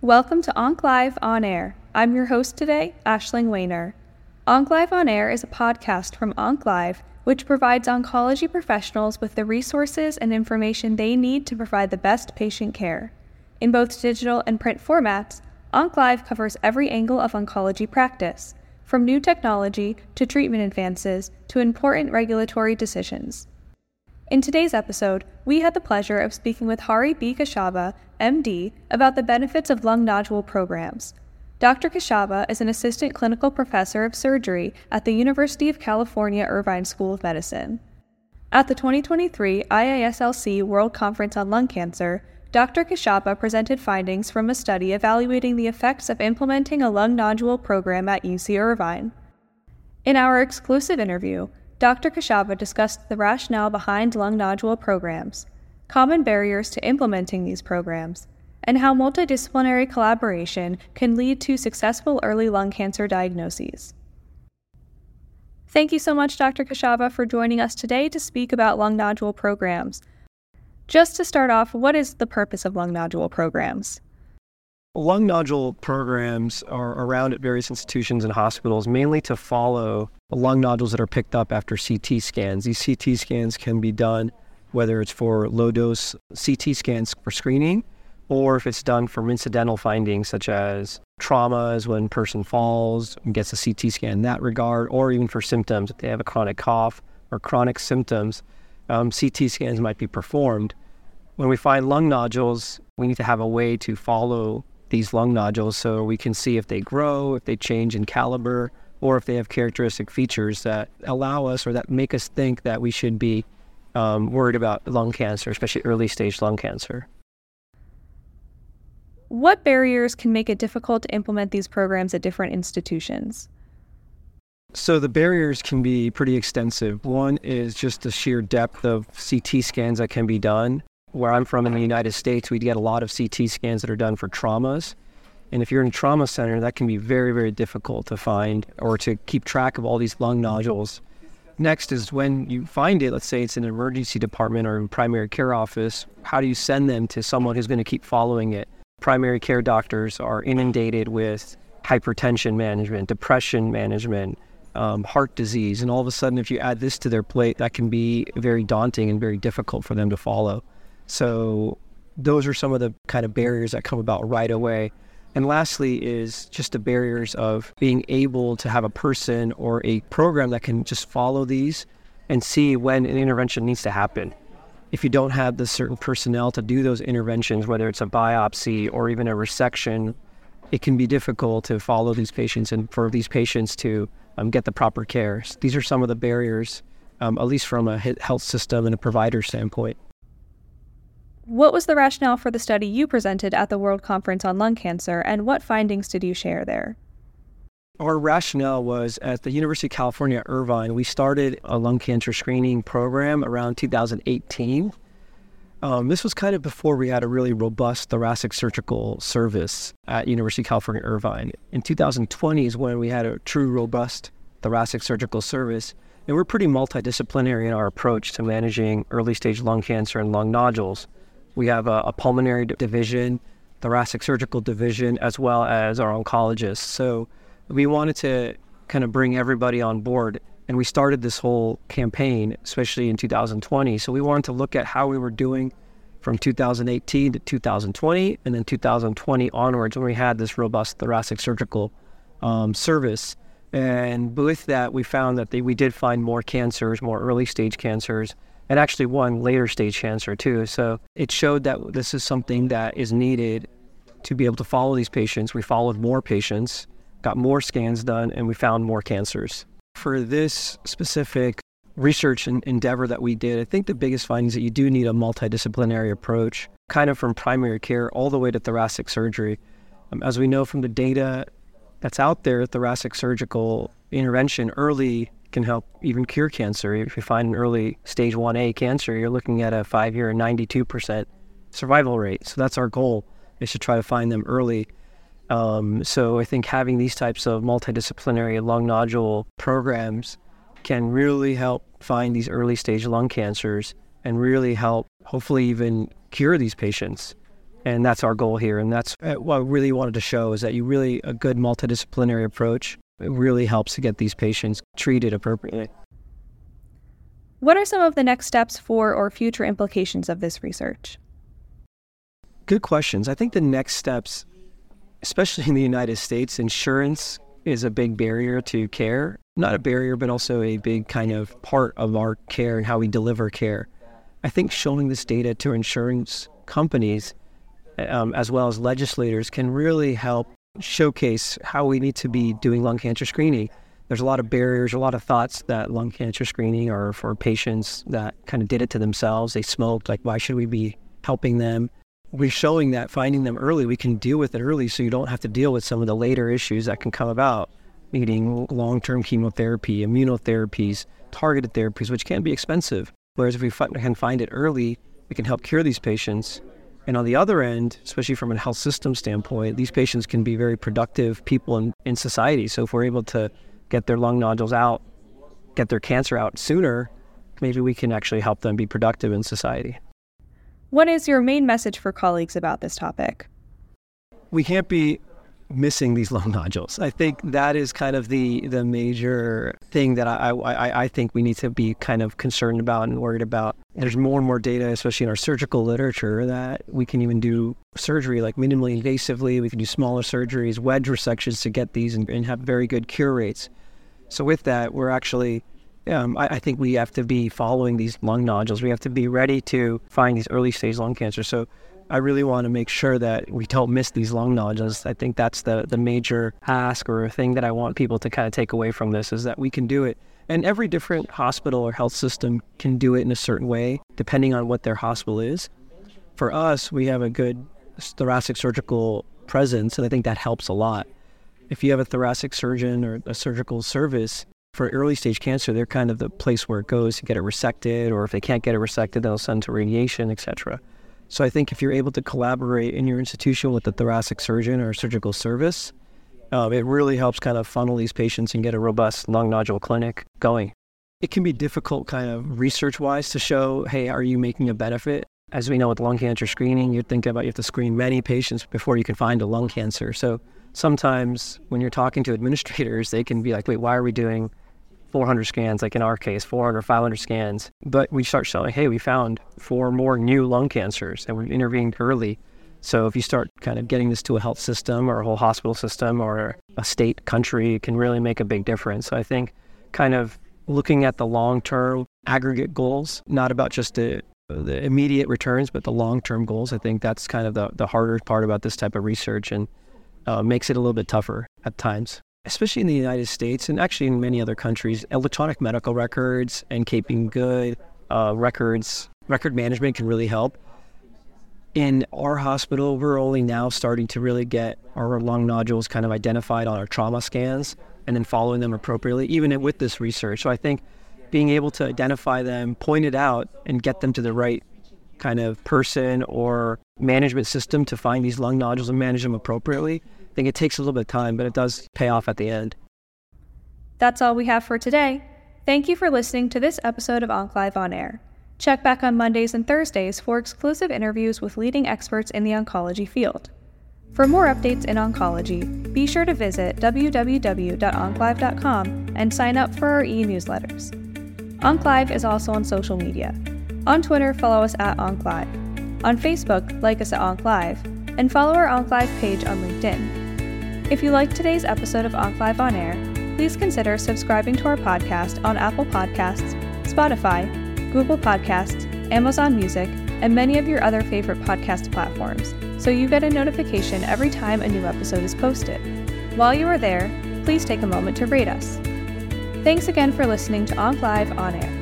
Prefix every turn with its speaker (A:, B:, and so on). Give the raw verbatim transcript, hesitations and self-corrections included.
A: Welcome to OncLive On Air. I'm your host today, Aisling Wayner. OncLive On Air is a podcast from OncLive, which provides oncology professionals with the resources and information they need to provide the best patient care. In both digital and print formats, OncLive covers every angle of oncology practice, from new technology to treatment advances to important regulatory decisions. In today's episode, we had the pleasure of speaking with Hari B. Kashaba, M D, about the benefits of lung nodule programs. Doctor Kashaba is an assistant clinical professor of surgery at the University of California Irvine School of Medicine. At the twenty twenty-three I A S L C World Conference on Lung Cancer, Doctor Kashaba presented findings from a study evaluating the effects of implementing a lung nodule program at U C Irvine. In our exclusive interview, Doctor Kashaba discussed the rationale behind lung nodule programs, common barriers to implementing these programs, and how multidisciplinary collaboration can lead to successful early lung cancer diagnoses. Thank you so much, Doctor Kashaba, for joining us today to speak about lung nodule programs. Just to start off, what is the purpose of lung nodule programs?
B: Lung nodule programs are around at various institutions and hospitals, mainly to follow lung nodules that are picked up after C T scans. These C T scans can be done whether it's for low-dose C T scans for screening, or if it's done from incidental findings such as traumas when a person falls and gets a C T scan in that regard, or even for symptoms. If they have a chronic cough or chronic symptoms, um, C T scans might be performed. When we find lung nodules, we need to have a way to follow these lung nodules so we can see if they grow, if they change in caliber, or if they have characteristic features that allow us or that make us think that we should be um, worried about lung cancer, especially early stage lung cancer.
A: What barriers can make it difficult to implement these programs at different institutions?
B: So the barriers can be pretty extensive. One is just the sheer depth of C T scans that can be done. Where I'm from in the United States, we get a lot of C T scans that are done for traumas. And if you're in a trauma center, that can be very, very difficult to find or to keep track of all these lung nodules. Next is when you find it, let's say it's in an emergency department or in primary care office, how do you send them to someone who's going to keep following it? Primary care doctors are inundated with hypertension management, depression management, um, heart disease. And all of a sudden, if you add this to their plate, that can be very daunting and very difficult for them to follow. So those are some of the kind of barriers that come about right away. And lastly is just the barriers of being able to have a person or a program that can just follow these and see when an intervention needs to happen. If you don't have the certain personnel to do those interventions, whether it's a biopsy or even a resection, it can be difficult to follow these patients and for these patients to um, get the proper care. So these are some of the barriers, um, at least from a health system and a provider standpoint.
A: What was the rationale for the study you presented at the World Conference on Lung Cancer, and what findings did you share there?
B: Our rationale was at the University of California, Irvine, we started a lung cancer screening program around two thousand eighteen. Um, this was kind of before we had a really robust thoracic surgical service at University of California, Irvine. In two thousand twenty is when we had a true robust thoracic surgical service. And we're pretty multidisciplinary in our approach to managing early stage lung cancer and lung nodules. We have a, a pulmonary division, thoracic surgical division, as well as our oncologists. So we wanted to kind of bring everybody on board. And we started this whole campaign, especially in two thousand twenty. So we wanted to look at how we were doing from two thousand eighteen to two thousand twenty, and then two thousand twenty onwards when we had this robust thoracic surgical um, service. And with that, we found that they, we did find more cancers, more early stage cancers, and actually one later stage cancer too. So it showed that this is something that is needed to be able to follow these patients. We followed more patients, got more scans done, and we found more cancers. For this specific research and endeavor that we did, I think the biggest finding is that you do need a multidisciplinary approach, kind of from primary care all the way to thoracic surgery. Um, as we know from the data that's out there, thoracic surgical intervention early can help even cure cancer. If you find an early stage one A cancer, you're looking at a five-year ninety-two percent survival rate. So that's our goal, is to try to find them early. Um, so I think having these types of multidisciplinary lung nodule programs can really help find these early stage lung cancers and really help hopefully even cure these patients And that's our goal here. And that's what I really wanted to show, is that you really, a good multidisciplinary approach, it really helps to get these patients treated appropriately.
A: What are some of the next steps for or future implications of this research?
B: Good questions. I think the next steps, especially in the United States, insurance is a big barrier to care. Not a barrier, but also a big kind of part of our care and how we deliver care. I think showing this data to insurance companies, um, as well as legislators, can really help showcase how we need to be doing lung cancer screening. There's a lot of barriers, a lot of thoughts that lung cancer screening are for patients that kind of did it to themselves. They smoked, like, why should we be helping them? We're showing that finding them early, we can deal with it early, so you don't have to deal with some of the later issues that can come about, meaning long-term chemotherapy, immunotherapies, targeted therapies, which can be expensive. Whereas if we f- can find it early, we can help cure these patients. And on the other end, especially from a health system standpoint, these patients can be very productive people in, in society. So if we're able to get their lung nodules out, get their cancer out sooner, maybe we can actually help them be productive in society.
A: What is your main message for colleagues about this topic?
B: We can't be missing these lung nodules. I think that is kind of the the major thing that I, I, I think we need to be kind of concerned about and worried about. There's more and more data, especially in our surgical literature, that we can even do surgery like minimally invasively. We can do smaller surgeries, wedge resections to get these and, and have very good cure rates. So with that, we're actually Um, I, I think we have to be following these lung nodules. We have to be ready to find these early stage lung cancer. So I really want to make sure that we don't miss these lung nodules. I think that's the, the major ask or thing that I want people to kind of take away from this, is that we can do it. And every different hospital or health system can do it in a certain way, depending on what their hospital is. For us, we have a good thoracic surgical presence, and I think that helps a lot. If you have a thoracic surgeon or a surgical service, for early stage cancer, they're kind of the place where it goes to get it resected, or if they can't get it resected, they'll send to radiation, et cetera. So I think if you're able to collaborate in your institution with the thoracic surgeon or surgical service, um, it really helps kind of funnel these patients and get a robust lung nodule clinic going. It can be difficult kind of research-wise to show, hey, are you making a benefit? As we know with lung cancer screening, you're thinking about you have to screen many patients before you can find a lung cancer. So sometimes when you're talking to administrators, they can be like, wait, why are we doing four hundred scans, like in our case, four hundred, five hundred scans. But we start showing, hey, we found four more new lung cancers and we intervened early. So if you start kind of getting this to a health system or a whole hospital system or a state, country, it can really make a big difference. So I think kind of looking at the long-term aggregate goals, not about just the, the immediate returns, but the long-term goals, I think that's kind of the, the harder part about this type of research, and uh, makes it a little bit tougher at times. Especially in the United States and actually in many other countries, electronic medical records and keeping good uh, records, record management can really help. In our hospital, we're only now starting to really get our lung nodules kind of identified on our trauma scans and then following them appropriately, even with this research. So I think being able to identify them, point it out, and get them to the right kind of person or management system to find these lung nodules and manage them appropriately, I think it takes a little bit of time, but it does pay off at the end.
A: That's all we have for today. Thank you for listening to this episode of OncLive On Air. Check back on Mondays and Thursdays for exclusive interviews with leading experts in the oncology field. For more updates in oncology, be sure to visit w w w dot onclive dot com and sign up for our e-newsletters. OncLive is also on social media. On Twitter, follow us at OncLive. On Facebook, like us at OncLive, and follow our OncLive page on LinkedIn. If you liked today's episode of OncLive On Air, please consider subscribing to our podcast on Apple Podcasts, Spotify, Google Podcasts, Amazon Music, and many of your other favorite podcast platforms, so you get a notification every time a new episode is posted. While you are there, please take a moment to rate us. Thanks again for listening to OncLive On Air.